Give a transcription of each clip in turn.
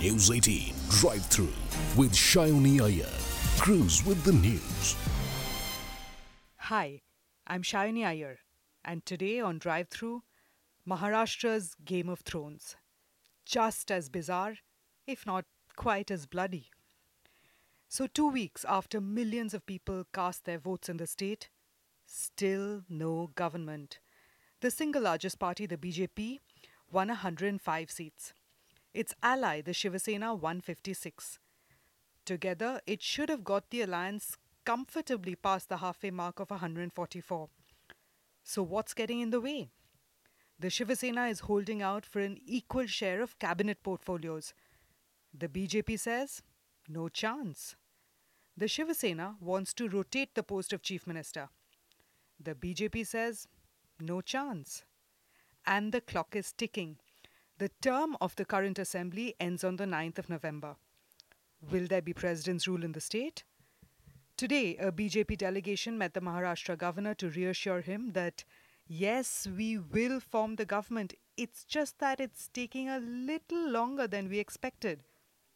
News 18 Drive-Through with Shayoni Iyer. Cruise with the news. Hi, I'm Shayoni Iyer, and today on Drive-Through, Maharashtra's Game of Thrones. Just as bizarre, if not quite as bloody. So 2 weeks after millions of people cast their votes in the state, still no government. The single largest party, the BJP, won 105 seats. Its ally, the Shiv Sena, won 56. Together, it should have got the alliance comfortably past the halfway mark of 144. So what's getting in the way? The Shiv Sena is holding out for an equal share of cabinet portfolios. The BJP says, no chance. The Shiv Sena wants to rotate the post of chief minister. The BJP says, no chance. And the clock is ticking. The term of the current assembly ends on the 9th of November. Will there be president's rule in the state? Today, a BJP delegation met the Maharashtra governor to reassure him that, yes, we will form the government. It's just that it's taking a little longer than we expected.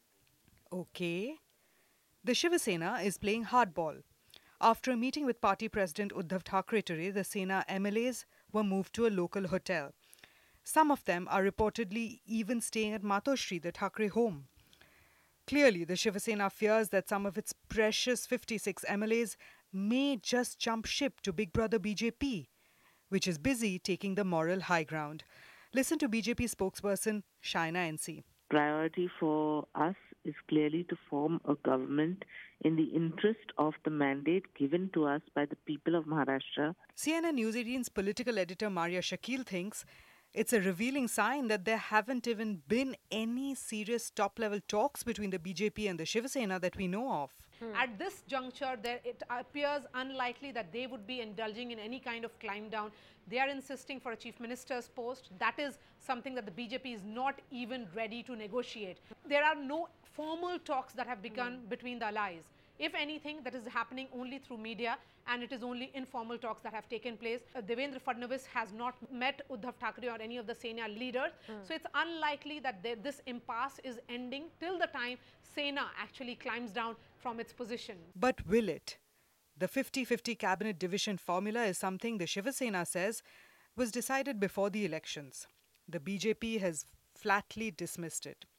Okay. The Shiv Sena is playing hardball. After a meeting with party president Uddhav Thackeray today, the Sena MLAs were moved to a local hotel. Some of them are reportedly even staying at Matoshri, the Thackeray home. Clearly, the Shiv Sena fears that some of its precious 56 MLAs may just jump ship to Big Brother BJP, which is busy taking the moral high ground. Listen to BJP spokesperson Shaina NC. Priority for us is clearly to form a government in the interest of the mandate given to us by the people of Maharashtra. CNN News 18's political editor Maria Shakil thinks it's a revealing sign that there haven't even been any serious top-level talks between the BJP and the Shiv Sena that we know of. At this juncture, it appears unlikely that they would be indulging in any kind of climb down. They are insisting for a chief minister's post. That is something that the BJP is not even ready to negotiate. There are no formal talks that have begun between the allies. If anything, that is happening only through media, and it is only informal talks that have taken place. Devendra Fadnavis has not met Uddhav Thackeray or any of the Sena leaders. So it's unlikely that this impasse is ending till the time Sena actually climbs down from its position. But will it? The 50-50 cabinet division formula is something the Shiv Sena says was decided before the elections. The BJP has flatly dismissed it.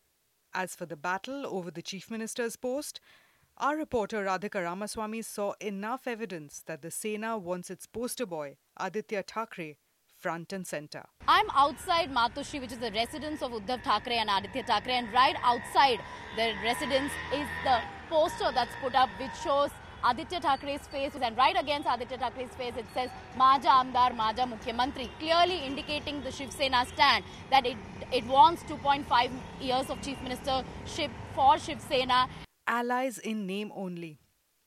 As for the battle over the chief minister's post, our reporter Radhika Ramaswamy saw enough evidence that the Sena wants its poster boy, Aditya Thackeray, front and center. I'm outside Matoshri, which is the residence of Uddhav Thackeray and Aditya Thackeray, and right outside the residence is the poster that's put up which shows Aditya Thackeray's face, and right against Aditya Thackeray's face it says Maja Amdar, Maja Mukhyamantri, clearly indicating the Shiv Sena stand that it wants 2.5 years of chief ministership for Shiv Sena. Allies in name only.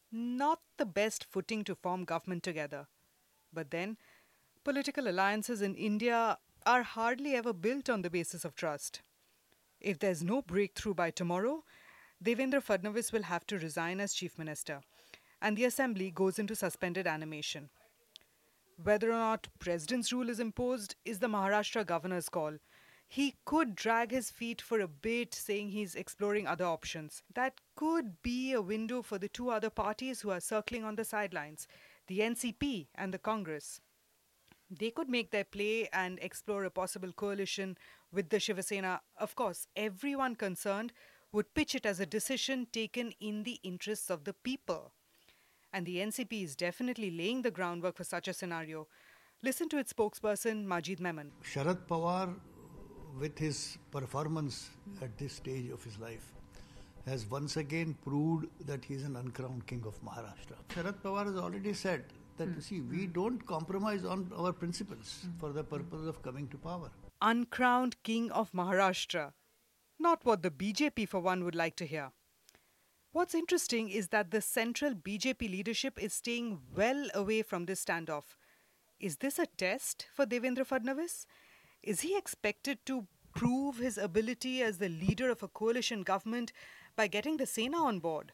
Not the best footing to form government together. But then, political alliances in India are hardly ever built on the basis of trust. If there's no breakthrough by tomorrow, Devendra Fadnavis will have to resign as chief minister, and the assembly goes into suspended animation. Whether or not president's rule is imposed is the Maharashtra governor's call. He could drag his feet for a bit, saying he's exploring other options. That could be a window for the two other parties who are circling on the sidelines, the NCP and the Congress. They could make their play and explore a possible coalition with the Shiv Sena. Of course, everyone concerned would pitch it as a decision taken in the interests of the people. And the NCP is definitely laying the groundwork for such a scenario. Listen to its spokesperson, Majid Memon. Sharad Pawar, with his performance at this stage of his life, has once again proved that he is an uncrowned king of Maharashtra. Sharad Pawar has already said that, you see, we don't compromise on our principles for the purpose of coming to power. Uncrowned king of Maharashtra. Not what the BJP for one would like to hear. What's interesting is that the central BJP leadership is staying well away from this standoff. Is this a test for Devendra Fadnavis? Is he expected to prove his ability as the leader of a coalition government by getting the Sena on board?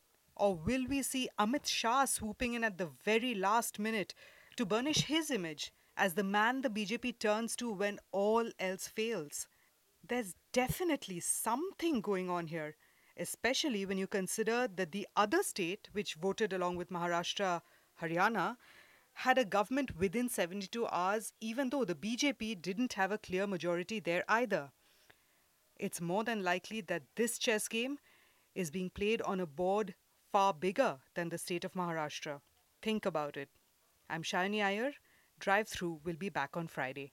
Or will we see Amit Shah swooping in at the very last minute to burnish his image as the man the BJP turns to when all else fails? There's definitely something going on here, especially when you consider that the other state, which voted along with Maharashtra, Haryana, had a government within 72 hours, even though the BJP didn't have a clear majority there either. It's more than likely that this chess game is being played on a board far bigger than the state of Maharashtra. Think about it. I'm Shayani Iyer. Drive Through will be back on Friday.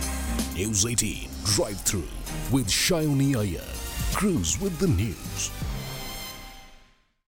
News 18 Drive Through with Shayani Iyer. Cruise with the news.